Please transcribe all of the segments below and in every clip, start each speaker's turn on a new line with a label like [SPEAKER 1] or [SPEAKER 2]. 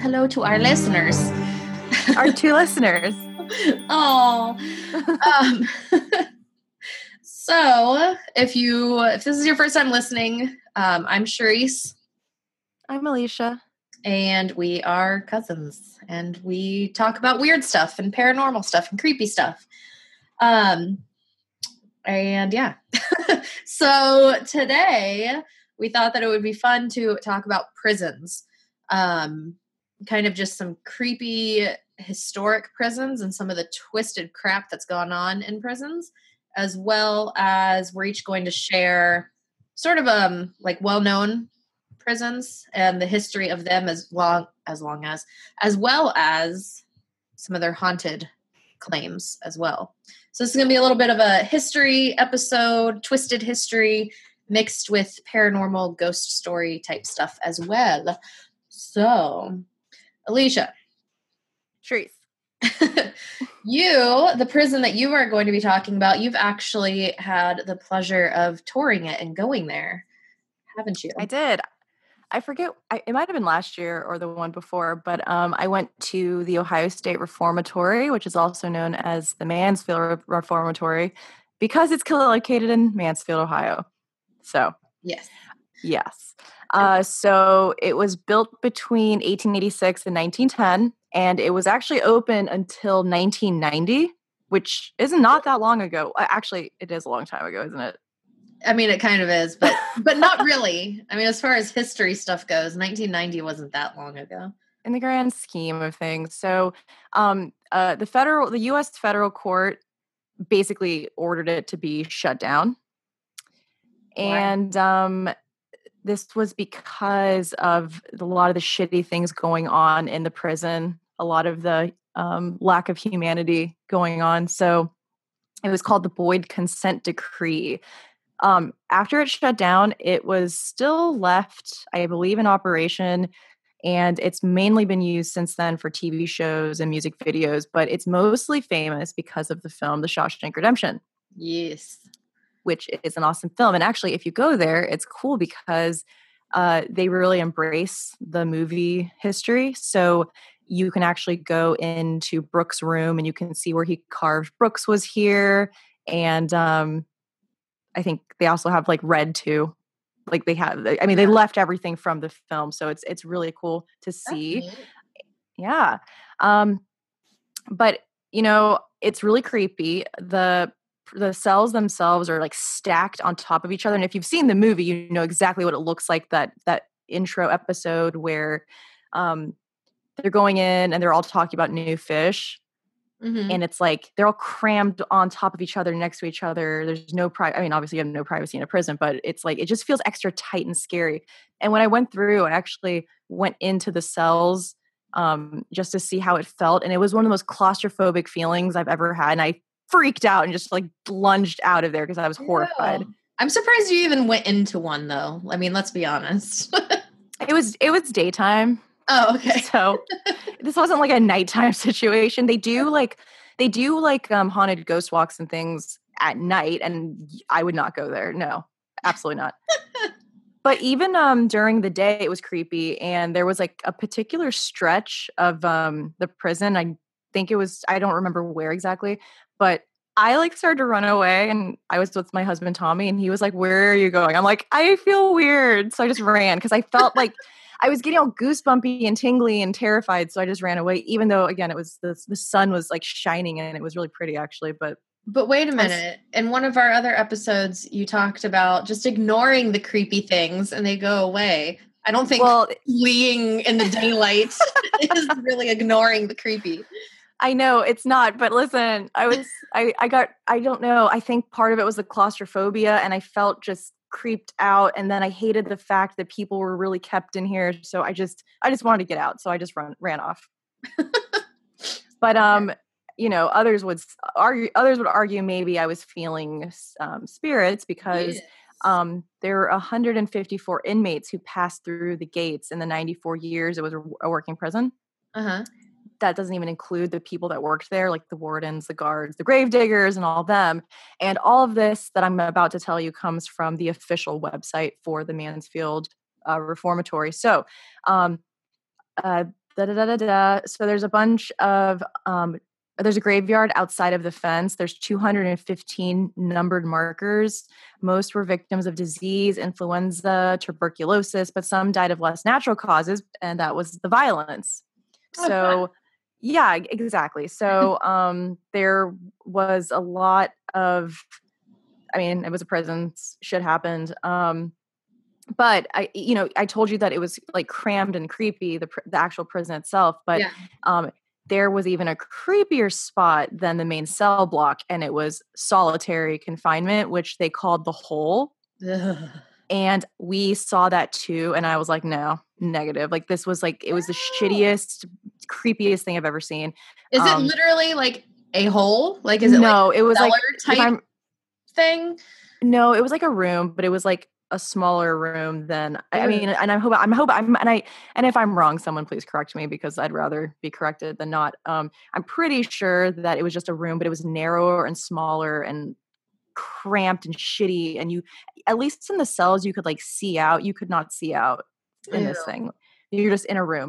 [SPEAKER 1] hello to our listeners.
[SPEAKER 2] Our two listeners.
[SPEAKER 1] Oh. So if this is your first time listening, I'm Charisse.
[SPEAKER 2] I'm Alicia.
[SPEAKER 1] And we are cousins. And we talk about weird stuff and paranormal stuff and creepy stuff. And yeah. So today we thought that it would be fun to talk about prisons. Kind of just some creepy historic prisons and some of the twisted crap that's gone on in prisons, as well as we're each going to share sort of like well-known prisons and the history of them as well as some of their haunted claims as well. So this is going to be a little bit of a history episode, twisted history mixed with paranormal ghost story type stuff as well. So, Alicia.
[SPEAKER 2] Charisse.
[SPEAKER 1] The prison that you are going to be talking about, you've actually had the pleasure of touring it and going there, haven't you?
[SPEAKER 2] I did. I forget, it might have been last year or the one before, but I went to the Ohio State Reformatory, which is also known as the Mansfield Reformatory, because it's located in Mansfield, Ohio. So,
[SPEAKER 1] yes.
[SPEAKER 2] So it was built between 1886 and 1910, and it was actually open until 1990, which is not that long ago. Actually, it is a long time ago, isn't it?
[SPEAKER 1] I mean, it kind of is, but not really. I mean, as far as history stuff goes, 1990 wasn't that long ago.
[SPEAKER 2] In the grand scheme of things. So the U.S. federal court basically ordered it to be shut down. And this was because of a lot of the shitty things going on in the prison, a lot of the lack of humanity going on. So it was called the Boyd Consent Decree. After it shut down, it was still left, I believe, in operation, and it's mainly been used since then for TV shows and music videos, but it's mostly famous because of the film The Shawshank Redemption.
[SPEAKER 1] Yes.
[SPEAKER 2] Which is an awesome film. And actually, if you go there, it's cool because they really embrace the movie history. So you can actually go into Brooks' room and you can see where he carved Brooks was here. And I think they also have like Red too. Like they left everything from the film. So it's really cool to see. Yeah. But it's really creepy. The cells themselves are like stacked on top of each other. And if you've seen the movie, you know exactly what it looks like, that intro episode where they're going in and they're all talking about new fish. Mm-hmm. And it's like they're all crammed on top of each other, next to each other. There's no obviously you have no privacy in a prison, but it's like it just feels extra tight and scary. And when I went through, I actually went into the cells just to see how it felt. And it was one of the most claustrophobic feelings I've ever had. And I freaked out and just like lunged out of there because I was horrified.
[SPEAKER 1] I'm surprised you even went into one though. I mean, let's be honest.
[SPEAKER 2] It was daytime.
[SPEAKER 1] Oh, okay.
[SPEAKER 2] So this wasn't like a nighttime situation. They do like haunted ghost walks and things at night, and I would not go there. No, absolutely not. But even during the day, it was creepy. And there was like a particular stretch of the prison. I think it was, I don't remember where exactly, but I like started to run away, and I was with my husband, Tommy, and he was like, "Where are you going?" I'm like, "I feel weird." So I just ran because I felt like I was getting all goosebumpy and tingly and terrified. So I just ran away, even though, again, it was the sun was like shining and it was really pretty actually. But
[SPEAKER 1] wait a minute. In one of our other episodes, you talked about just ignoring the creepy things and they go away. I don't think fleeing in the daylight is really ignoring the creepy.
[SPEAKER 2] I know it's not, but listen, I don't know. I think part of it was the claustrophobia, and I felt just creeped out, and then I hated the fact that people were really kept in here. So I just wanted to get out. So I just ran off. But others would argue maybe I was feeling spirits because there were 154 inmates who passed through the gates in the 94 years it was a working prison.
[SPEAKER 1] Uh-huh.
[SPEAKER 2] That doesn't even include the people that worked there, like the wardens, the guards, the grave diggers, and all of them. And all of this that I'm about to tell you comes from the official website for the Mansfield Reformatory. So So there's a bunch of there's a graveyard outside of the fence. There's 215 numbered markers. Most were victims of disease, influenza, tuberculosis, but some died of less natural causes, and that was the violence.
[SPEAKER 1] Oh,
[SPEAKER 2] So, yeah, exactly. So there was a lot of, I mean, it was a prison, shit happened. But I told you that it was like crammed and creepy, the actual prison itself. But
[SPEAKER 1] yeah.
[SPEAKER 2] there was even a creepier spot than the main cell block, and it was solitary confinement, which they called the hole.
[SPEAKER 1] Ugh.
[SPEAKER 2] And we saw that too, and I was like, no, negative. Like this was like, it was the shittiest, creepiest thing I've ever seen.
[SPEAKER 1] Is it literally like a hole? Like, is it
[SPEAKER 2] no,
[SPEAKER 1] like
[SPEAKER 2] it was like
[SPEAKER 1] type thing?
[SPEAKER 2] No, it was like a room, but it was like a smaller room than I mean, and and if I'm wrong, someone please correct me because I'd rather be corrected than not. I'm pretty sure that it was just a room, but it was narrower and smaller and cramped and shitty. And you, at least in the cells, you could like see out. You could not see out in this thing. You're just in a room.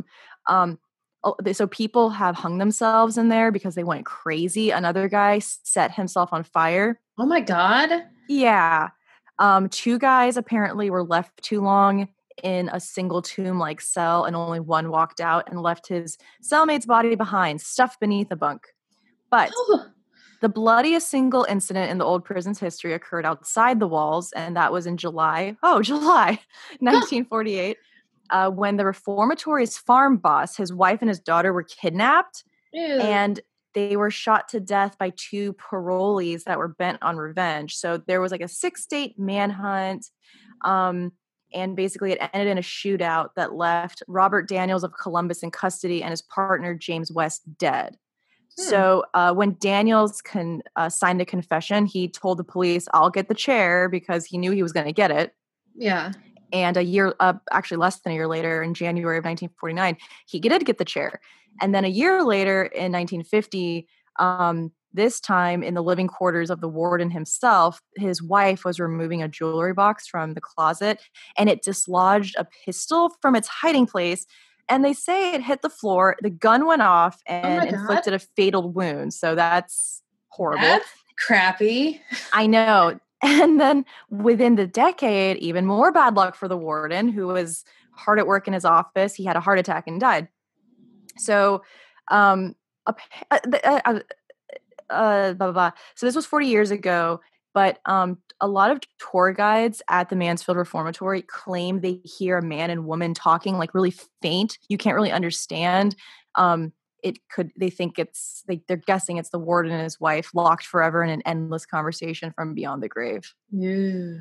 [SPEAKER 2] So people have hung themselves in there because they went crazy. Another guy set himself on fire.
[SPEAKER 1] Oh my God.
[SPEAKER 2] Yeah. 2 guys apparently were left too long in a single tomb-like cell, and only one walked out and left his cellmate's body behind, stuffed beneath a bunk. But the bloodiest single incident in the old prison's history occurred outside the walls, and that was in July 1948, when the reformatory's farm boss, his wife and his daughter were kidnapped.
[SPEAKER 1] Ew.
[SPEAKER 2] And they were shot to death by 2 parolees that were bent on revenge. So there was like a 6-state manhunt. And basically it ended in a shootout that left Robert Daniels of Columbus in custody and his partner, James West, dead. So when Daniels signed a confession, he told the police, I'll get the chair, because he knew he was going to get it.
[SPEAKER 1] Yeah.
[SPEAKER 2] And actually less than a year later, in January of 1949, he did get the chair. And then a year later, in 1950, this time in the living quarters of the warden himself, his wife was removing a jewelry box from the closet, and it dislodged a pistol from its hiding place. And they say it hit the floor, the gun went off, and inflicted a fatal wound. So that's horrible.
[SPEAKER 1] That's crappy.
[SPEAKER 2] I know. And then within the decade, even more bad luck for the warden, who was hard at work in his office. He had a heart attack and died. So, blah, blah, blah. So this was 40 years ago, but a lot of tour guides at the Mansfield Reformatory claim they hear a man and woman talking like really faint. You can't really understand. They think they're guessing it's the warden and his wife locked forever in an endless conversation from beyond the grave.
[SPEAKER 1] Yeah.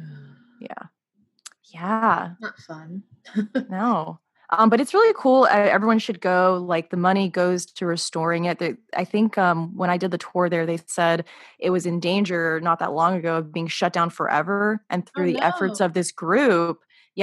[SPEAKER 1] Not fun.
[SPEAKER 2] No. But it's really cool. Everyone should go. Like the money goes to restoring it. I think when I did the tour there, they said it was in danger not that long ago of being shut down forever. And through the efforts of this group,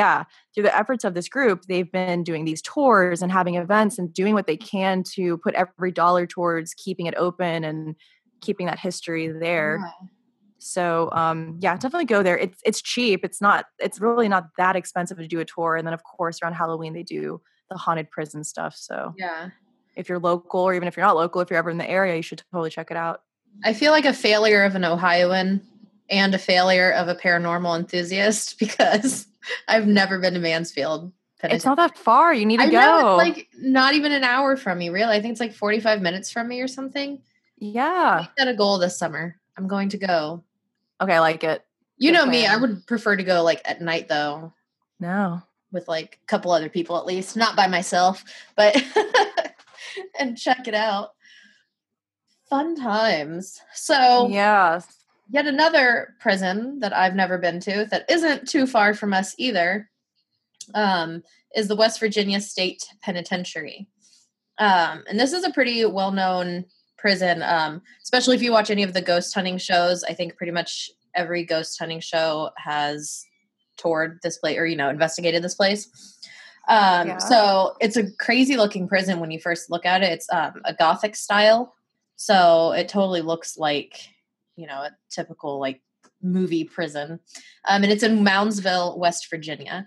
[SPEAKER 2] they've been doing these tours and having events and doing what they can to put every dollar towards keeping it open and keeping that history there. Wow. So, definitely go there. It's cheap. It's really not that expensive to do a tour. And then of course around Halloween, they do the haunted prison stuff. So if you're local, or even if you're not local, if you're ever in the area, you should totally check it out.
[SPEAKER 1] I feel like a failure of an Ohioan and a failure of a paranormal enthusiast because I've never been to Mansfield.
[SPEAKER 2] It's not that far. You need to go.
[SPEAKER 1] Know, it's like not even an hour from me, really. I think it's like 45 minutes from me or something.
[SPEAKER 2] Yeah.
[SPEAKER 1] I set a goal this summer. I'm going to go.
[SPEAKER 2] Okay, I like it.
[SPEAKER 1] You know me, I would prefer to go like at night though.
[SPEAKER 2] No.
[SPEAKER 1] With like a couple other people at least, not by myself, but and check it out. Fun times. So
[SPEAKER 2] yes.
[SPEAKER 1] Yet another prison that I've never been to that isn't too far from us either is the West Virginia State Penitentiary. And this is a pretty well-known prison, especially if you watch any of the ghost hunting shows. I think pretty much every ghost hunting show has toured this place or, investigated this place. So it's a crazy looking prison when you first look at it. It's a Gothic style. So it totally looks like, a typical like movie prison. And it's in Moundsville, West Virginia.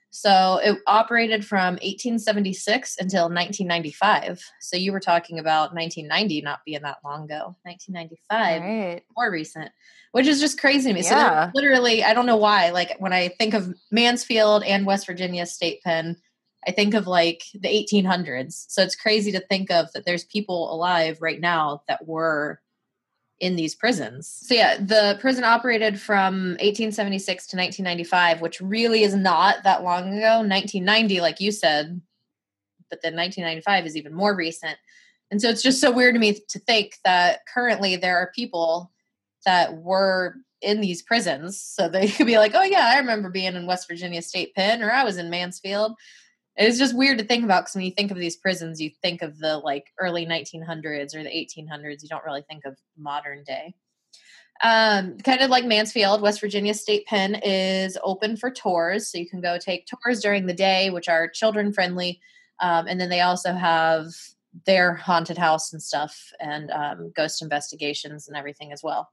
[SPEAKER 1] So it operated from 1876 until 1995. So you were talking about 1990 not being that long ago. 1995,
[SPEAKER 2] Right.
[SPEAKER 1] more recent, which is just crazy to me. So they're
[SPEAKER 2] Yeah.
[SPEAKER 1] literally, I don't know why, like when I think of Mansfield and West Virginia State Pen, I think of like the 1800s. So it's crazy to think of that there's people alive right now that were in these prisons. So yeah, the prison operated from 1876 to 1995, which really is not that long ago. 1990, like you said, but then 1995 is even more recent. And so it's just so weird to me to think that currently there are people that were in these prisons. So they could be like, oh yeah, I remember being in West Virginia State Pen, or I was in Mansfield. It's just weird to think about because when you think of these prisons, you think of the like early 1900s or the 1800s. You don't really think of modern day. Kind of like Mansfield, West Virginia State Pen is open for tours. So you can go take tours during the day, which are children friendly. And then they also have their haunted house and stuff and ghost investigations and everything as well.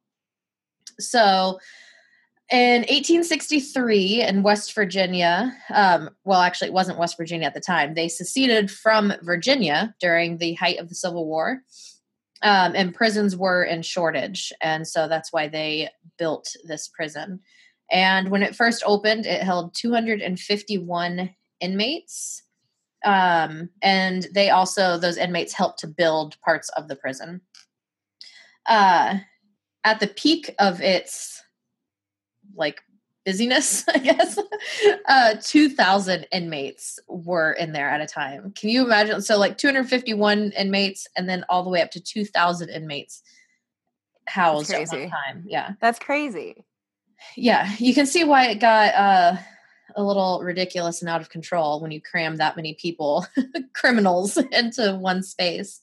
[SPEAKER 1] So in 1863 in West Virginia, well, actually, it wasn't West Virginia at the time. They seceded from Virginia during the height of the Civil War, and prisons were in shortage. And so that's why they built this prison. And when it first opened, it held 251 inmates. And they also, those inmates helped to build parts of the prison. At the peak of its like busyness, I guess, 2,000 inmates were in there at a time. Can you imagine? So like 251 inmates and then all the way up to 2,000 inmates housed at one time. Yeah.
[SPEAKER 2] That's crazy.
[SPEAKER 1] Yeah. You can see why it got a little ridiculous and out of control when you cram that many people, criminals, into one space.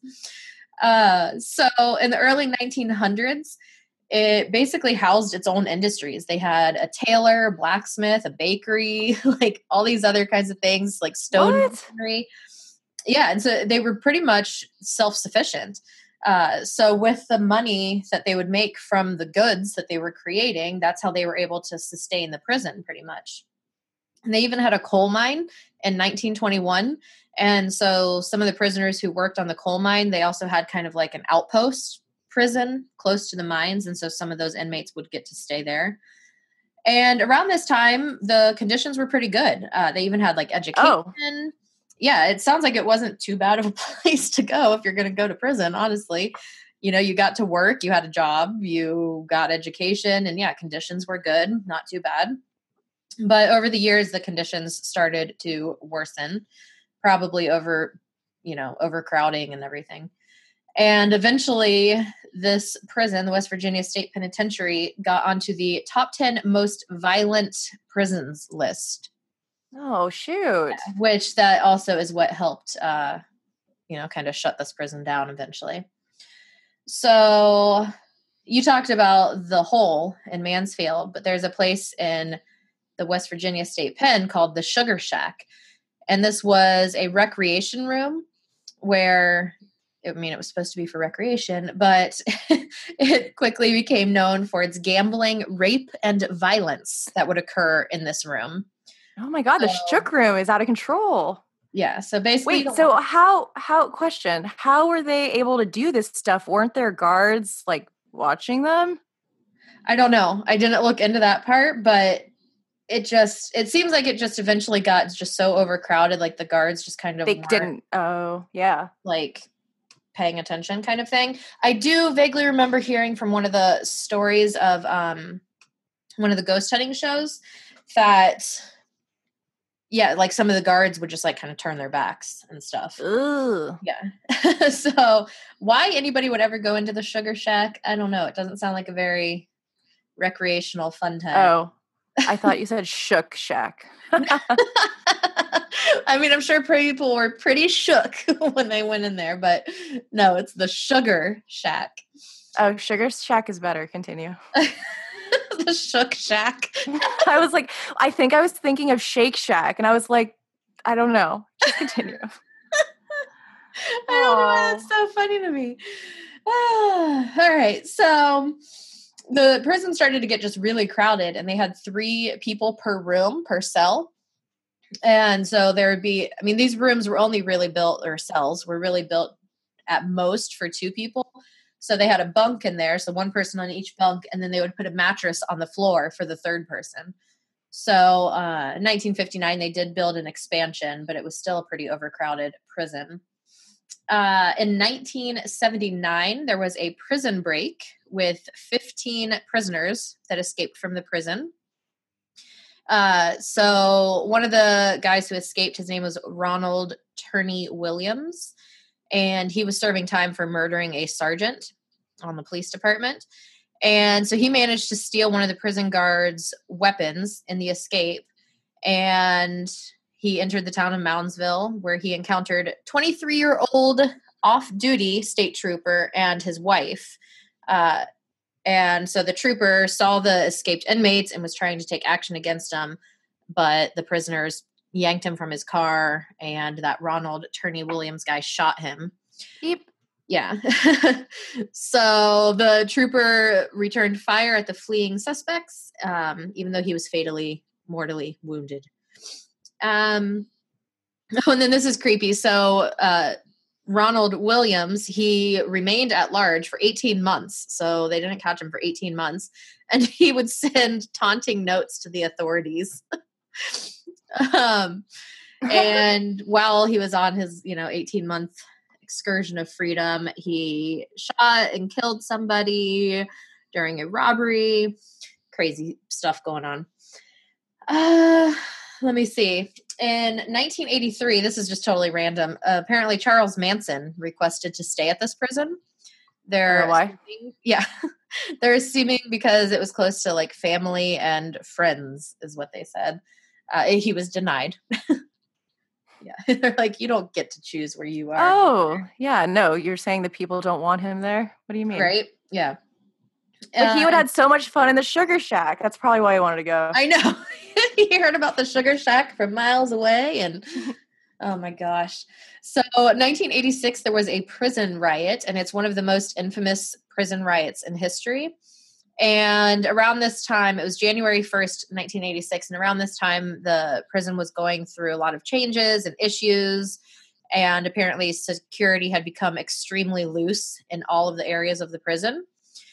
[SPEAKER 1] So in the early 1900s, it basically housed its own industries. They had a tailor, a blacksmith, a bakery, like all these other kinds of things, like stone masonry. Yeah, and so they were pretty much self-sufficient. So with the money that they would make from the goods that they were creating, that's how they were able to sustain the prison pretty much. And they even had a coal mine in 1921. And so some of the prisoners who worked on the coal mine, they also had kind of like an outpost prison close to the mines. And so some of those inmates would get to stay there. And around this time, the conditions were pretty good. They even had like education. Oh. Yeah, it sounds like it wasn't too bad of a place to go if you're going to go to prison, honestly. You know, you got to work, you had a job, you got education, and yeah, conditions were good, not too bad. But over the years, the conditions started to worsen, probably over, you know, overcrowding and everything. And eventually, this prison, the West Virginia State Penitentiary, got onto the top 10 most violent prisons list.
[SPEAKER 2] Oh, shoot.
[SPEAKER 1] Which that also is what helped, you know, kind of shut this prison down eventually. So you talked about the hole in Mansfield, but there's a place in the West Virginia State Pen called the Sugar Shack. And this was a recreation room where, I mean, it was supposed to be for recreation, but it quickly became known for its gambling, rape, and violence that would occur in this room.
[SPEAKER 2] Oh my God, the Shook room is out of control.
[SPEAKER 1] Yeah. So basically.
[SPEAKER 2] Wait, so how were they able to do this stuff? Weren't there guards like watching them?
[SPEAKER 1] I don't know. I didn't look into that part, but it seems like it just eventually got just so overcrowded. Like the guards just kind of, like paying attention kind of thing. I do vaguely remember hearing from one of the stories of, one of the ghost hunting shows that, yeah, like some of the guards would just like kind of turn their backs and stuff.
[SPEAKER 2] Ooh.
[SPEAKER 1] Yeah. So why anybody would ever go into the Sugar Shack, I don't know. It doesn't sound like a very recreational fun time.
[SPEAKER 2] Oh, I thought you said Shook Shack.
[SPEAKER 1] I mean, I'm sure people were pretty shook when they went in there, but no, it's the Sugar Shack.
[SPEAKER 2] Oh, Sugar Shack is better. Continue.
[SPEAKER 1] The Shook Shack.
[SPEAKER 2] I think I was thinking of Shake Shack, and I was like, I don't know. Just continue.
[SPEAKER 1] I don't know. That's so funny to me. All right. So the prison started to get just really crowded, and they had 3 people per room, per cell. And so there would be, I mean, these rooms were only really built, or cells were really built at most for 2 people. So they had a bunk in there, so 1 person on each bunk, and then they would put a mattress on the floor for the 3rd person. So in 1959, they did build an expansion, but it was still a pretty overcrowded prison. In 1979, there was a prison break with 15 prisoners that escaped from the prison. So one of the guys who escaped, his name was Ronald Turney Williams, and he was serving time for murdering a sergeant on the police department. And so he managed to steal one of the prison guards' weapons in the escape, and he entered the town of Moundsville, where he encountered 23-year-old off-duty state trooper and his wife. And so the trooper saw the escaped inmates and was trying to take action against them, but the prisoners yanked him from his car, and that Ronald Turney Williams guy shot him.
[SPEAKER 2] Beep.
[SPEAKER 1] Yeah. So the trooper returned fire at the fleeing suspects, even though he was fatally, mortally wounded. And then this is creepy. So Ronald Williams, he remained at large for 18 months. So they didn't catch him for 18 months. And he would send taunting notes to the authorities. And while he was on his, 18-month excursion of freedom, he shot and killed somebody during a robbery. Crazy stuff going on. Let me see. In 1983, this is just totally random. Apparently, Charles Manson requested to stay at this prison.
[SPEAKER 2] Why?
[SPEAKER 1] Yeah. They're assuming because it was close to like family and friends, is what they said. He was denied. Yeah. They're like, you don't get to choose where you are.
[SPEAKER 2] Oh, yeah. No, you're saying the people don't want him there? What do you mean?
[SPEAKER 1] Right? Yeah.
[SPEAKER 2] But he would have had so much fun in the Sugar Shack. That's probably why he wanted to go.
[SPEAKER 1] I know. He heard about the Sugar Shack from miles away, and oh my gosh. So 1986, there was a prison riot, and it's one of the most infamous prison riots in history. And around this time, it was January 1st, 1986, and around this time, the prison was going through a lot of changes and issues, and apparently security had become extremely loose in all of the areas of the prison.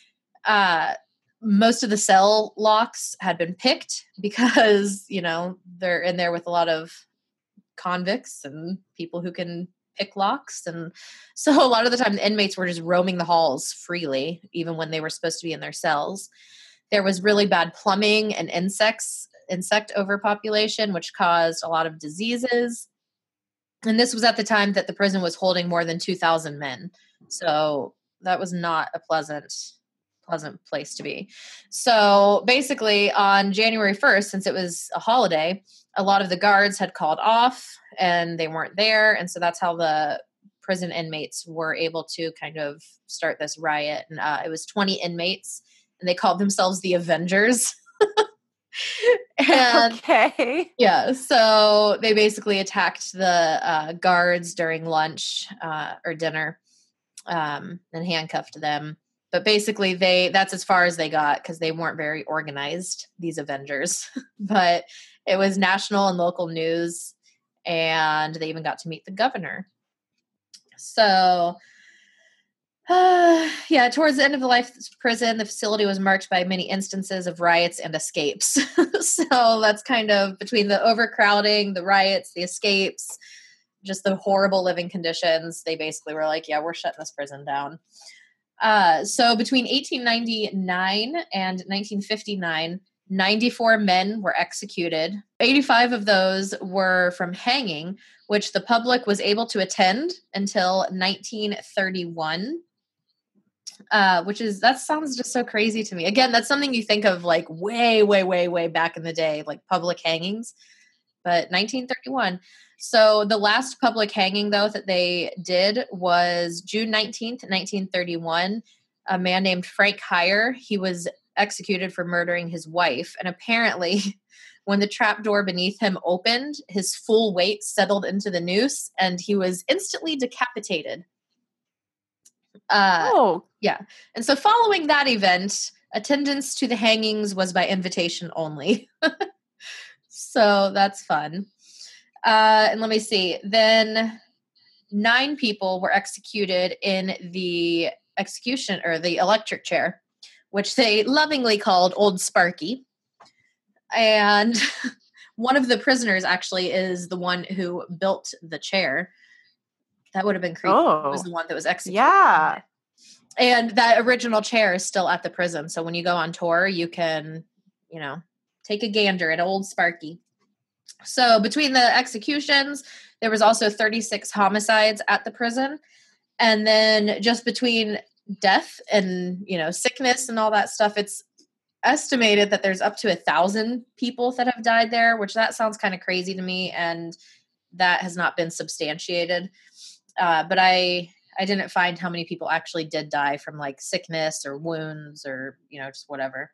[SPEAKER 1] Most of the cell locks had been picked because, they're in there with a lot of convicts and people who can pick locks. And so a lot of the time the inmates were just roaming the halls freely, even when they were supposed to be in their cells. There was really bad plumbing and insect overpopulation, which caused a lot of diseases. And this was at the time that the prison was holding more than 2,000 men. So that was not a pleasant place to be. So basically on January 1st, since it was a holiday, a lot of the guards had called off and they weren't there. And so that's how the prison inmates were able to kind of start this riot. And it was 20 inmates, and they called themselves the Avengers. And
[SPEAKER 2] okay.
[SPEAKER 1] Yeah. So they basically attacked the guards during lunch or dinner and handcuffed them. But basically that's as far as they got because they weren't very organized, these Avengers. But it was national and local news, and they even got to meet the governor. So, towards the end of the life of the prison, the facility was marked by many instances of riots and escapes. So that's kind of between the overcrowding, the riots, the escapes, just the horrible living conditions. They basically were like, yeah, we're shutting this prison down. So between 1899 and 1959, 94 men were executed. 85 of those were from hanging, which the public was able to attend until 1931. That sounds just so crazy to me. Again, that's something you think of like way, way, way, way back in the day, like public hangings, but 1931. So the last public hanging, though, that they did was June 19th, 1931. A man named Frank Heyer, he was executed for murdering his wife. And apparently, when the trapdoor beneath him opened, his full weight settled into the noose, and he was instantly decapitated. Yeah. And so following that event, attendance to the hangings was by invitation only. So that's fun. And let me see. Then 9 people were executed in the execution or the electric chair, which they lovingly called Old Sparky. And one of the prisoners actually is the one who built the chair. That would have been creepy. It was the one that was executed.
[SPEAKER 2] Yeah.
[SPEAKER 1] And that original chair is still at the prison. So when you go on tour, you can, take a gander at Old Sparky. So between the executions, there was also 36 homicides at the prison. And then just between death and, sickness and all that stuff, it's estimated that there's up to 1,000 people that have died there, which that sounds kind of crazy to me. And that has not been substantiated. But I didn't find how many people actually did die from like sickness or wounds or, just whatever.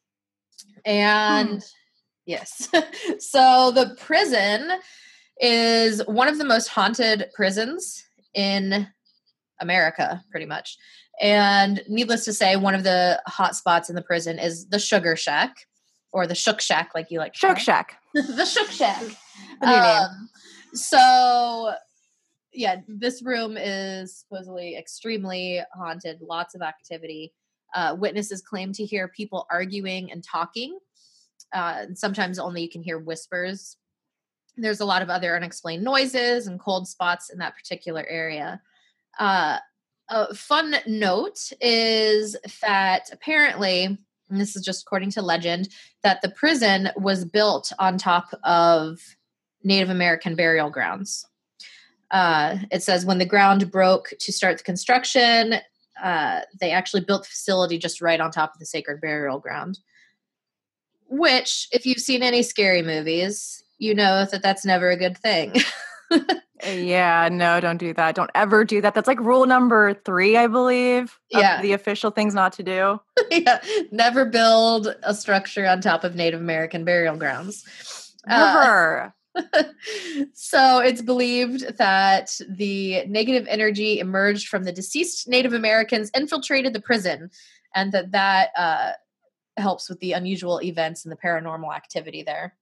[SPEAKER 1] And yes. So the prison is one of the most haunted prisons in America, pretty much. And needless to say, one of the hot spots in the prison is the Sugar Shack, or the Shook Shack, like you like.
[SPEAKER 2] Shook Shack.
[SPEAKER 1] The Shook Shack.
[SPEAKER 2] Name.
[SPEAKER 1] So, yeah, this room is supposedly extremely haunted, lots of activity. Witnesses claim to hear people arguing and talking. And sometimes only you can hear whispers. There's a lot of other unexplained noises and cold spots in that particular area. A fun note is that apparently, and this is just according to legend, that the prison was built on top of Native American burial grounds. It says when the ground broke to start the construction, they actually built the facility just right on top of the sacred burial ground. Which, if you've seen any scary movies, you know that that's never a good thing.
[SPEAKER 2] Yeah, no, don't do that. Don't ever do that. That's like rule number 3, I believe.
[SPEAKER 1] Yeah.
[SPEAKER 2] The official things not to do.
[SPEAKER 1] Yeah. Never build a structure on top of Native American burial grounds.
[SPEAKER 2] Never.
[SPEAKER 1] So it's believed that the negative energy emerged from the deceased Native Americans, infiltrated the prison, and that helps with the unusual events and the paranormal activity there.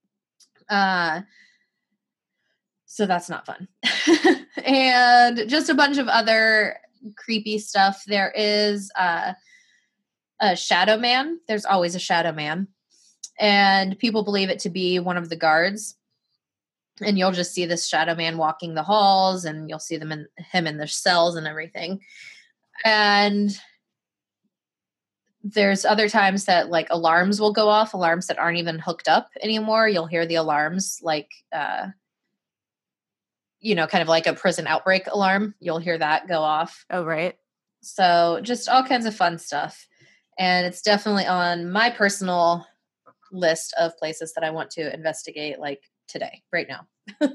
[SPEAKER 1] So that's not fun. And just a bunch of other creepy stuff. There is a shadow man. There's always a shadow man. And people believe it to be one of the guards. And you'll just see this shadow man walking the halls, and you'll see him in their cells and everything. And there's other times that like alarms will go off, alarms that aren't even hooked up anymore. You'll hear the alarms like, kind of like a prison outbreak alarm. You'll hear that go off.
[SPEAKER 2] Oh, right.
[SPEAKER 1] So just all kinds of fun stuff. And it's definitely on my personal list of places that I want to investigate like today, right now.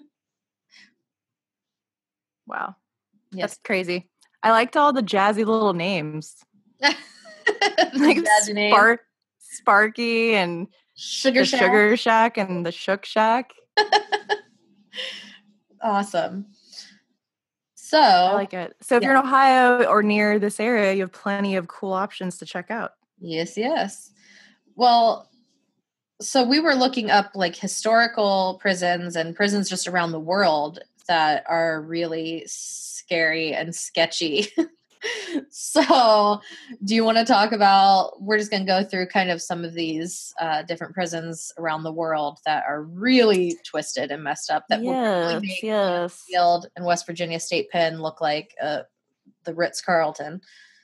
[SPEAKER 2] Wow.
[SPEAKER 1] Yes.
[SPEAKER 2] That's crazy. I liked all the jazzy little names. Like Sparky and
[SPEAKER 1] Sugar
[SPEAKER 2] Shack and the Shook Shack.
[SPEAKER 1] Awesome. So
[SPEAKER 2] I like it. So if you're in Ohio or near this area, you have plenty of cool options to check out.
[SPEAKER 1] Yes. Well, so we were looking up like historical prisons and prisons just around the world that are really scary and sketchy. So do you want to talk about, we're just going to go through kind of some of these different prisons around the world that are really twisted and messed up that will really make Field and West Virginia State Pen look like the Ritz-Carlton.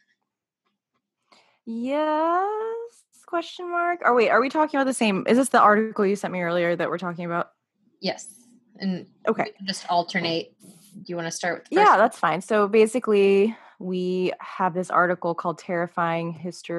[SPEAKER 2] Yes? Question mark? Or wait, are we talking about the same? Is this the article you sent me earlier that we're talking about?
[SPEAKER 1] Yes. And
[SPEAKER 2] okay,
[SPEAKER 1] we can just alternate. Do you want to start with the first
[SPEAKER 2] Yeah,
[SPEAKER 1] one?
[SPEAKER 2] that's fine. So basically, we have this article called Terrifying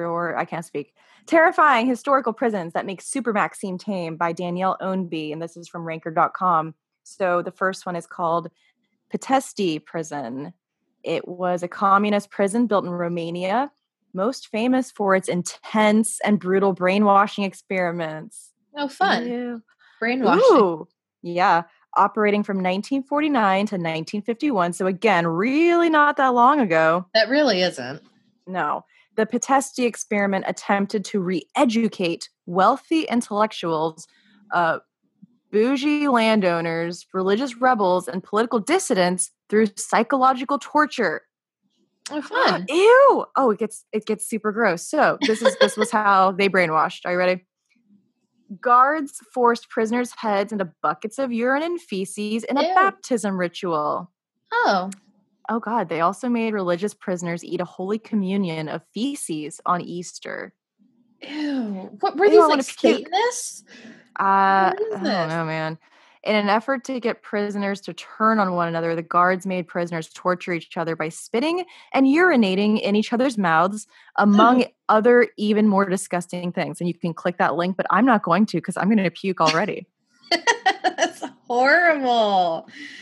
[SPEAKER 2] Historical Prisons That Make Supermax Seem Tame by Danielle Ownby, and this is from Ranker.com. So the first one is called Pitești Prison. It was a communist prison built in Romania, most famous for its intense and brutal brainwashing experiments.
[SPEAKER 1] Oh, fun.
[SPEAKER 2] Ew.
[SPEAKER 1] Brainwashing.
[SPEAKER 2] Ooh, yeah. Operating from 1949 to 1951. So again, really not that long ago.
[SPEAKER 1] That really isn't.
[SPEAKER 2] No. The Pitești experiment attempted to re-educate wealthy intellectuals bougie landowners, religious rebels, and political dissidents through psychological torture.
[SPEAKER 1] Oh, fun.
[SPEAKER 2] Ew! Oh, it gets super gross. So this was how they brainwashed. Are you ready? Guards forced prisoners' heads into buckets of urine and feces in a
[SPEAKER 1] Ew.
[SPEAKER 2] baptism ritual.
[SPEAKER 1] Oh.
[SPEAKER 2] Oh God! They also made religious prisoners eat a holy communion of feces on Easter.
[SPEAKER 1] Ew. What were
[SPEAKER 2] Ew,
[SPEAKER 1] these
[SPEAKER 2] I
[SPEAKER 1] like
[SPEAKER 2] wanna puke.
[SPEAKER 1] Satanists?
[SPEAKER 2] I
[SPEAKER 1] What is
[SPEAKER 2] don't
[SPEAKER 1] this?
[SPEAKER 2] know, man. In an effort to get prisoners to turn on one another, the guards made prisoners torture each other by spitting and urinating in each other's mouths, among other even more disgusting things. And you can click that link, but I'm not going to because I'm going to puke already.
[SPEAKER 1] That's horrible.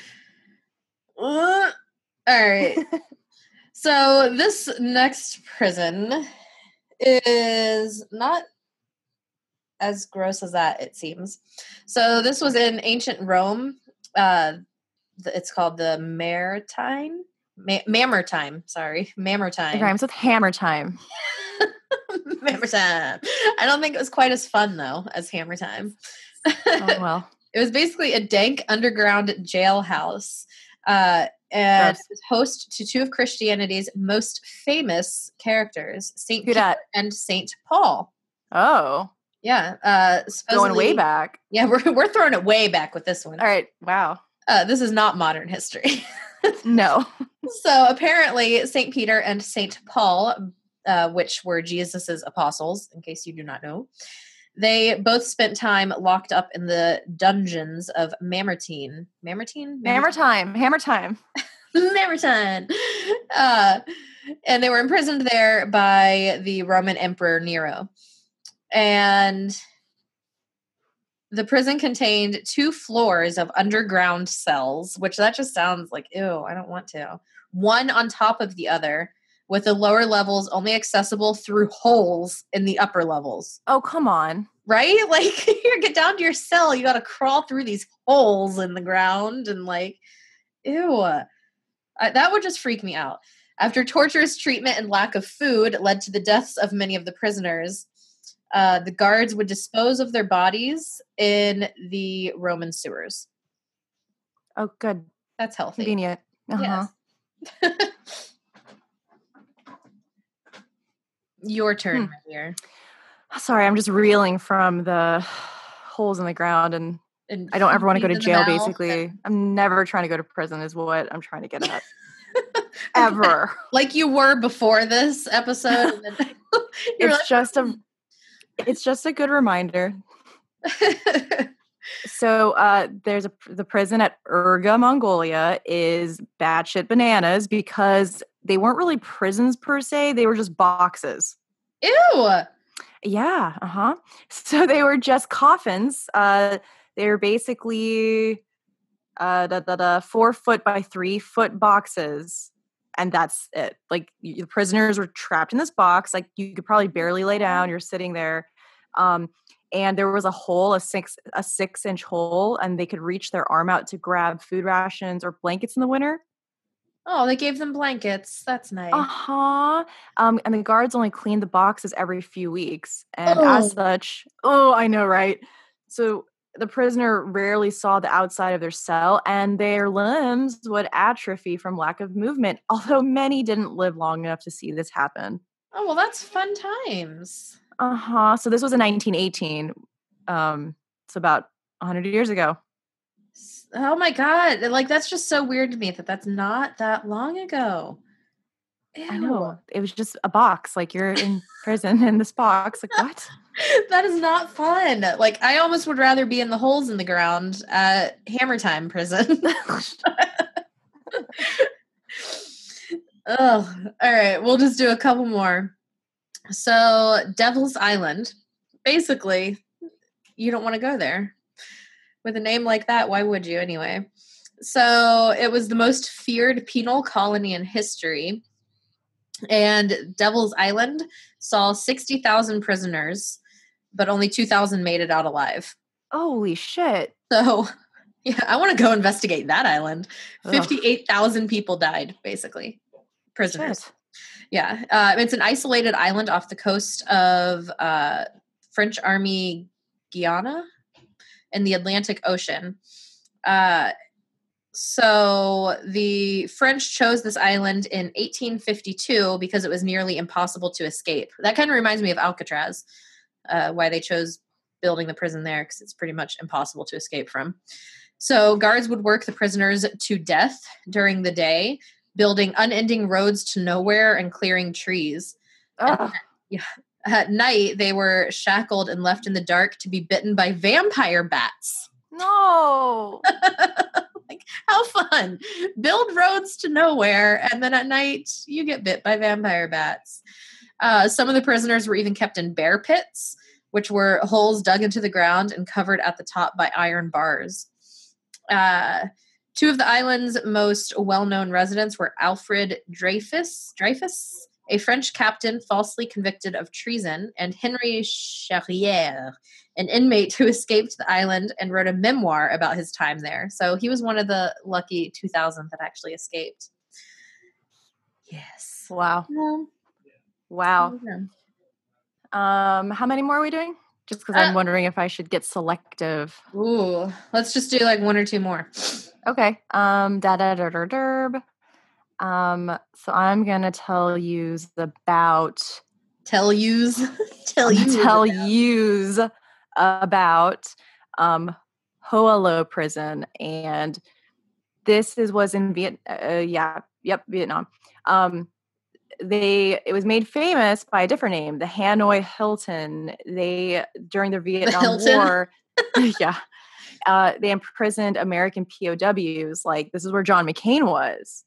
[SPEAKER 1] All right. So this next prison is not as gross as that, it seems. So this was in ancient Rome. It's called the Mamertine. Mamertine.
[SPEAKER 2] It rhymes with hammer time.
[SPEAKER 1] Mamertine. I don't think it was quite as fun though as Hammer Time.
[SPEAKER 2] Oh well.
[SPEAKER 1] It was basically a dank underground jailhouse. And
[SPEAKER 2] Gross.
[SPEAKER 1] it was host to two of Christianity's most famous characters, Saint
[SPEAKER 2] Who
[SPEAKER 1] Peter
[SPEAKER 2] dat?
[SPEAKER 1] and Saint Paul.
[SPEAKER 2] Oh,
[SPEAKER 1] Yeah,
[SPEAKER 2] going way
[SPEAKER 1] supposedly.
[SPEAKER 2] back.
[SPEAKER 1] Yeah, we're throwing it way back with this one.
[SPEAKER 2] All right. Wow.
[SPEAKER 1] This is not modern history.
[SPEAKER 2] No.
[SPEAKER 1] So apparently, Saint Peter and Saint Paul, which were Jesus's apostles, in case you do not know, they both spent time locked up in the dungeons of Mamertine. Mamertine?
[SPEAKER 2] Hammer time. Hammer time.
[SPEAKER 1] Mamertine. And they were imprisoned there by the Roman Emperor Nero. And the prison contained 2 floors of underground cells, which that just sounds like, ew, I don't want to. One on top of the other, with the lower levels only accessible through holes in the upper levels.
[SPEAKER 2] Oh, come on.
[SPEAKER 1] Right? Like, you get down to your cell, you got to crawl through these holes in the ground and like, ew. That would just freak me out. After torturous treatment and lack of food led to the deaths of many of the prisoners, the guards would dispose of their bodies in the Roman sewers.
[SPEAKER 2] Oh, good.
[SPEAKER 1] That's healthy.
[SPEAKER 2] Convenient. Uh-huh.
[SPEAKER 1] Yes. Your turn, my dear.
[SPEAKER 2] Sorry, I'm just reeling from the holes in the ground, and I don't ever want to go to jail, basically. I'm never trying to go to prison is what I'm trying to get at. Ever.
[SPEAKER 1] Like you were before this episode. And then
[SPEAKER 2] it's just a good reminder. So there's the prison at Urga, Mongolia is batshit bananas because they weren't really prisons per se. They were just boxes.
[SPEAKER 1] Ew.
[SPEAKER 2] Yeah. Uh-huh. So they were just coffins. They were basically 4 foot by 3 foot boxes. And that's it. Like the prisoners were trapped in this box. Like you could probably barely lay down. You're sitting there. And there was a hole, a 6-inch hole, and they could reach their arm out to grab food rations or blankets in the winter.
[SPEAKER 1] Oh, they gave them blankets. That's nice.
[SPEAKER 2] Uh-huh. And the guards only cleaned the boxes every few weeks. And as such, I know, right? So the prisoner rarely saw the outside of their cell, and their limbs would atrophy from lack of movement, although many didn't live long enough to see this happen.
[SPEAKER 1] Oh, well, that's fun times.
[SPEAKER 2] Uh-huh. So this was in 1918. It's about 100 years ago.
[SPEAKER 1] Oh my God. Like, that's just so weird to me that that's not that long ago. Ew.
[SPEAKER 2] I know. It was just a box. Like, you're in prison in this box. Like, what?
[SPEAKER 1] That is not fun. Like, I almost would rather be in the holes in the ground at Hammer Time prison. Oh, all right. We'll just do a couple more. So, Devil's Island. Basically, you don't want to go there. With a name like that, why would you anyway? So, it was the most feared penal colony in history. And Devil's Island saw 60,000 prisoners, but only 2,000 made it out alive.
[SPEAKER 2] Holy shit.
[SPEAKER 1] So, yeah, I want to go investigate that island. 58,000 people died, basically. Prisoners.
[SPEAKER 2] Shit.
[SPEAKER 1] Yeah. It's an isolated island off the coast of French Army Guiana. in the Atlantic Ocean. So the French chose this island in 1852 because it was nearly impossible to escape. That kind of reminds me of Alcatraz, why they chose building the prison there, because it's pretty much impossible to escape from. So guards would work the prisoners to death during the day, building unending roads to nowhere and clearing trees. And, at night, they were shackled and left in the dark to be bitten by vampire bats.
[SPEAKER 2] No.
[SPEAKER 1] Like, how fun. Build roads to nowhere, and then at night, you get bit by vampire bats. Some of the prisoners were even kept in bear pits, which were holes dug into the ground and covered at the top by iron bars. Two of the island's most well-known residents were Alfred Dreyfus, a French captain falsely convicted of treason, and Henry Charrière, an inmate who escaped the island and wrote a memoir about his time there. So he was one of the lucky 2,000 that actually escaped. Yes.
[SPEAKER 2] Wow. Wow. How many more are we doing? Just because I'm wondering if I should get selective.
[SPEAKER 1] Ooh, let's just do like one or two more.
[SPEAKER 2] Okay. So I'm gonna tell you about Hoa Prison, and this was in Vietnam. It was made famous by a different name, the Hanoi Hilton. During the Vietnam War, they imprisoned American POWs. Like, this is where John McCain was.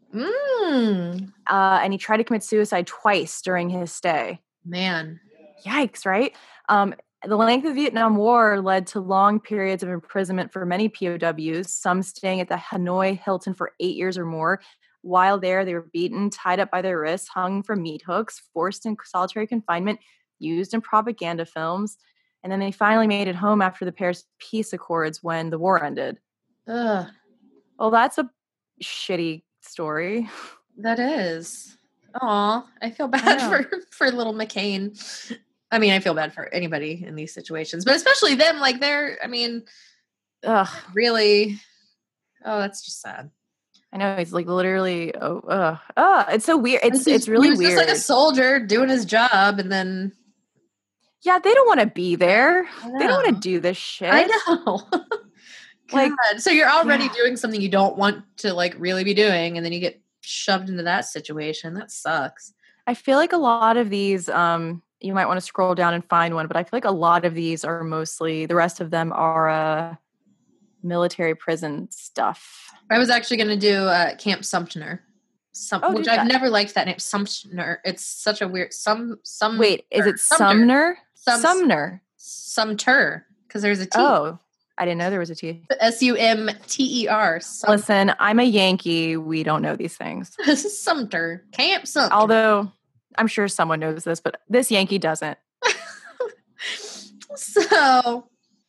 [SPEAKER 2] And he tried to commit suicide twice during his stay.
[SPEAKER 1] Man.
[SPEAKER 2] Yikes, right? The length of the Vietnam War led to long periods of imprisonment for many POWs, some staying at the Hanoi Hilton for 8 years or more. While there, they were beaten, tied up by their wrists, hung from meat hooks, forced in solitary confinement, used in propaganda films. And then they finally made it home after the Paris Peace Accords when the war ended.
[SPEAKER 1] Ugh.
[SPEAKER 2] Well, that's a shitty story.
[SPEAKER 1] That is. Aw, I feel bad for little McCain. I mean, I feel bad for anybody in these situations, but especially them. Like, really. Oh, that's just sad.
[SPEAKER 2] I know, it's like literally. It's so weird. It's really weird.
[SPEAKER 1] Just like a soldier doing his job, and then.
[SPEAKER 2] Yeah, they don't want to be there. They don't want to do this shit.
[SPEAKER 1] I know. Like, so you're already doing something you don't want to like really be doing, and then you get shoved into that situation. That sucks.
[SPEAKER 2] I feel like a lot of these, you might want to scroll down and find one, but I feel like a lot of these are mostly, the rest of them are military prison stuff.
[SPEAKER 1] I was actually going to do Camp Sumter. Which I've never liked that name, Sumter. It's such a weird
[SPEAKER 2] Wait, is it Sumner?
[SPEAKER 1] Sumter, because there's a T.
[SPEAKER 2] Oh, I didn't know there was a T.
[SPEAKER 1] Sumter.
[SPEAKER 2] Listen, I'm a Yankee. We don't know these things.
[SPEAKER 1] Sumter. Camp Sumter.
[SPEAKER 2] Although I'm sure someone knows this, but this Yankee doesn't.
[SPEAKER 1] So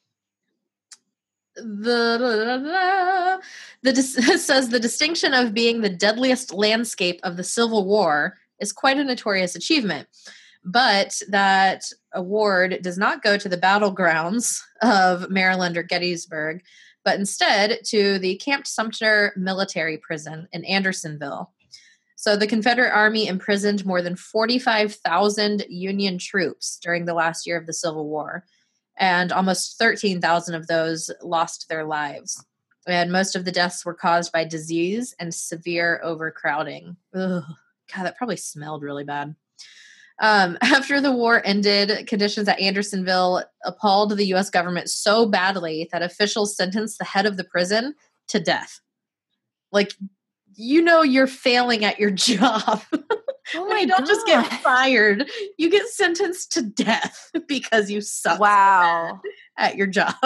[SPEAKER 1] it says the distinction of being the deadliest landscape of the Civil War is quite a notorious achievement, but that award does not go to the battlegrounds of Maryland or Gettysburg, but instead to the Camp Sumter military prison in Andersonville. So the Confederate Army imprisoned more than 45,000 Union troops during the last year of the Civil War, and almost 13,000 of those lost their lives. And most of the deaths were caused by disease and severe overcrowding. Ugh. God, that probably smelled really bad. After the war ended, conditions at Andersonville appalled the U.S. government so badly that officials sentenced the head of the prison to death. Like, you know you're failing at your job.
[SPEAKER 2] Oh my
[SPEAKER 1] you don't
[SPEAKER 2] God.
[SPEAKER 1] just get fired. You get sentenced to death because you suck at your job.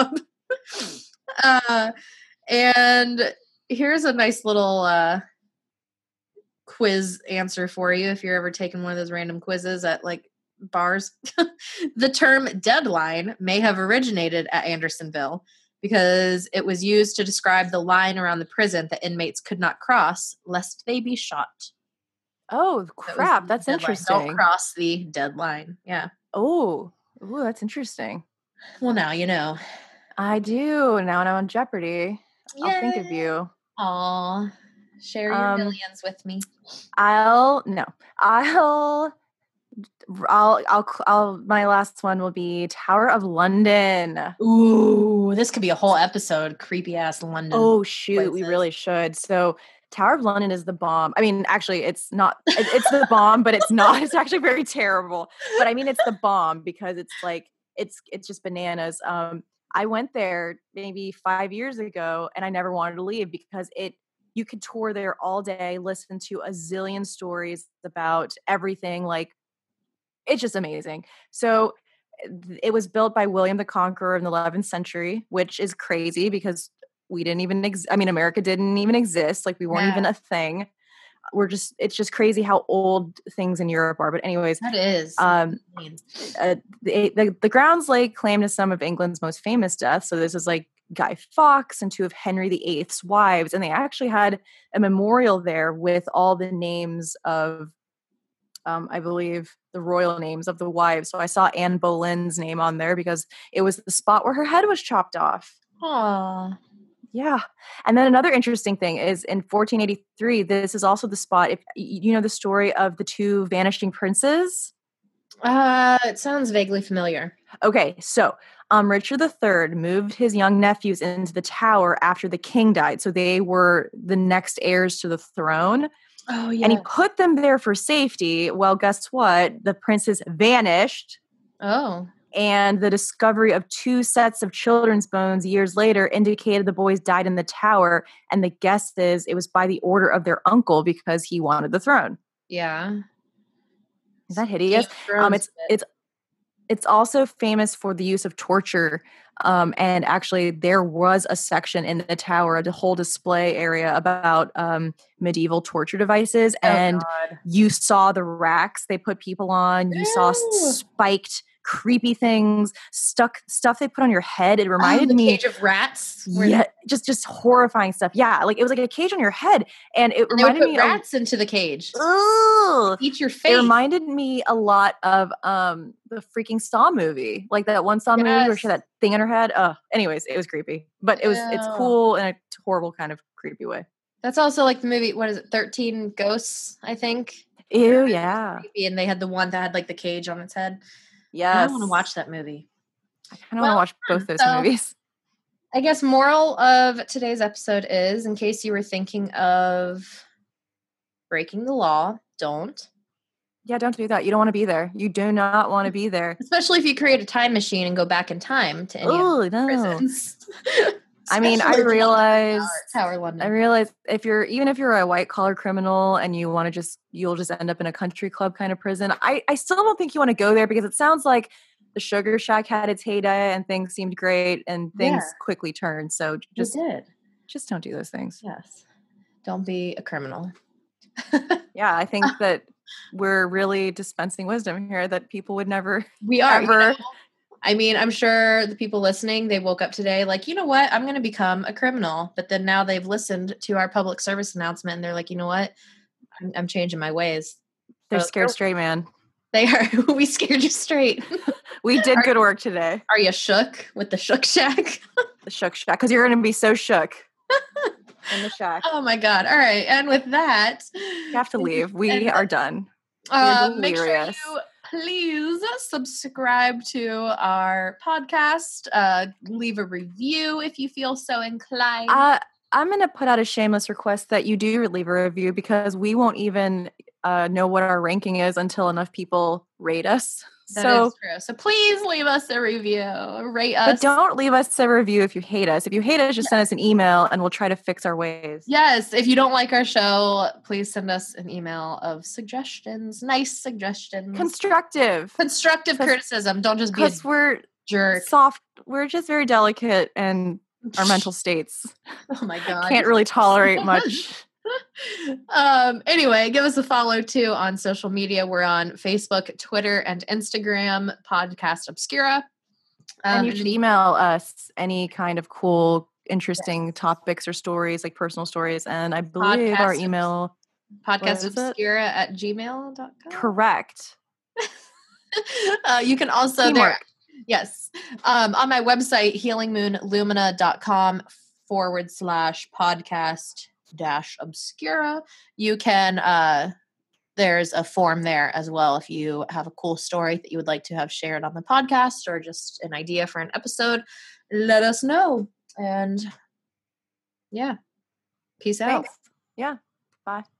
[SPEAKER 1] And here's a nice little quiz answer for you if you're ever taking one of those random quizzes at like bars. The term deadline may have originated at Andersonville because it was used to describe the line around the prison that inmates could not cross lest they be shot.
[SPEAKER 2] Oh, crap. That's interesting.
[SPEAKER 1] Don't cross the deadline. Yeah.
[SPEAKER 2] Oh, that's interesting.
[SPEAKER 1] Well, now you know.
[SPEAKER 2] I do. Now I'm on Jeopardy. I'll think of you.
[SPEAKER 1] Aw. Share your millions with me.
[SPEAKER 2] I'll my last one will be Tower of London.
[SPEAKER 1] Ooh, this could be a whole episode. Creepy ass London.
[SPEAKER 2] Oh shoot,
[SPEAKER 1] places.
[SPEAKER 2] we really should. So Tower of London is the bomb. I mean, actually, it's not. It's the bomb, but it's not. It's actually very terrible. But I mean, it's the bomb because it's like it's just bananas. I went there maybe 5 years ago, and I never wanted to leave because you could tour there all day, listen to a zillion stories about everything. Like, it's just amazing. So it was built by William the Conqueror in the 11th century, which is crazy because we didn't even America didn't even exist. Like, we weren't even a thing. It's just crazy how old things in Europe are. But anyways,
[SPEAKER 1] that is
[SPEAKER 2] the grounds lay claim to some of England's most famous deaths. So this is like Guy Fawkes and two of Henry VIII's wives. And they actually had a memorial there with all the names of, I believe, the royal names of the wives. So I saw Anne Boleyn's name on there because it was the spot where her head was chopped off.
[SPEAKER 1] Aww.
[SPEAKER 2] Yeah. And then another interesting thing is in 1483, this is also the spot, if you know the story of the two vanishing princes.
[SPEAKER 1] It sounds vaguely familiar.
[SPEAKER 2] Okay. So Richard III moved his young nephews into the tower after the king died. So they were the next heirs to the throne.
[SPEAKER 1] Oh, yeah.
[SPEAKER 2] And he put them there for safety. Well, guess what? The princes vanished.
[SPEAKER 1] Oh.
[SPEAKER 2] And the discovery of two sets of children's bones years later indicated the boys died in the tower. And the guess is it was by the order of their uncle because he wanted the throne.
[SPEAKER 1] Yeah.
[SPEAKER 2] Is that hideous? It's also famous for the use of torture. And actually, there was a section in the tower, a whole display area about medieval torture devices. And you saw the racks they put people on. You saw spiked, creepy things, stuff they put on your head. It reminded me
[SPEAKER 1] cage of rats.
[SPEAKER 2] Yeah, just horrifying stuff. Yeah, like it was like a cage on your head, and it reminded me
[SPEAKER 1] rats into the cage.
[SPEAKER 2] Ugh,
[SPEAKER 1] eat your face.
[SPEAKER 2] It reminded me a lot of the freaking Saw movie, like that one Saw movie where she had that thing on her head. Anyways, it was creepy, but it's cool in a horrible kind of creepy way.
[SPEAKER 1] That's also like the movie. What is it? 13 Ghosts, I think.
[SPEAKER 2] Ew, yeah.
[SPEAKER 1] Creepy, and they had the one that had like the cage on its head.
[SPEAKER 2] Yeah,
[SPEAKER 1] I want to watch that movie.
[SPEAKER 2] I kind of want to watch both those movies.
[SPEAKER 1] I guess moral of today's episode is, in case you were thinking of breaking the law, don't.
[SPEAKER 2] Yeah, don't do that. You don't want to be there. You do not want to be there.
[SPEAKER 1] Especially if you create a time machine and go back in time to any of the prisons.
[SPEAKER 2] I mean, I realize
[SPEAKER 1] Tower London.
[SPEAKER 2] I realize if you're a white collar criminal and you want to you'll just end up in a country club kind of prison. I still don't think you want to go there because it sounds like the Sugar Shack had its heyday and things seemed great and things quickly turned. So just don't do those things.
[SPEAKER 1] Yes. Don't be a criminal.
[SPEAKER 2] Yeah, I think that we're really dispensing wisdom here that people would never.
[SPEAKER 1] We are. Ever. I mean, I'm sure the people listening, they woke up today like, you know what? I'm going to become a criminal. But then now they've listened to our public service announcement and they're like, you know what? I'm changing my ways.
[SPEAKER 2] They're scared straight, man.
[SPEAKER 1] They are. We scared you straight.
[SPEAKER 2] We did good work today.
[SPEAKER 1] Are you shook with the Shook Shack?
[SPEAKER 2] The Shook Shack. Because you're going to be so shook in the shack.
[SPEAKER 1] Oh my God. All right. And with that,
[SPEAKER 2] you have to leave. We are done.
[SPEAKER 1] Make sure you please subscribe to our podcast. Leave a review if you feel so inclined.
[SPEAKER 2] I'm going to put out a shameless request that you do leave a review because we won't even know what our ranking is until enough people rate us.
[SPEAKER 1] That is true. So please leave us a review. Rate us.
[SPEAKER 2] But don't leave us a review if you hate us. If you hate us, just send us an email and we'll try to fix our ways.
[SPEAKER 1] Yes. If you don't like our show, please send us an email of suggestions. Nice suggestions.
[SPEAKER 2] Constructive
[SPEAKER 1] criticism. Don't just be a jerk.
[SPEAKER 2] Soft. We're just very delicate and our mental states.
[SPEAKER 1] Oh my God.
[SPEAKER 2] Can't really tolerate much.
[SPEAKER 1] Anyway, give us a follow too on social media. We're on Facebook, Twitter, and Instagram, Podcast Obscura.
[SPEAKER 2] And you should email us any kind of cool, interesting topics or stories, like personal stories. And I believe our email
[SPEAKER 1] podcastobscura@gmail.com.
[SPEAKER 2] Correct.
[SPEAKER 1] You can also Yes. On my website, healingmoonlumina.com/podcast-obscura, you can, there's a form there as well if you have a cool story that you would like to have shared on the podcast or just an idea for an episode, let us know. And yeah, peace out.
[SPEAKER 2] Thanks. Yeah. Bye.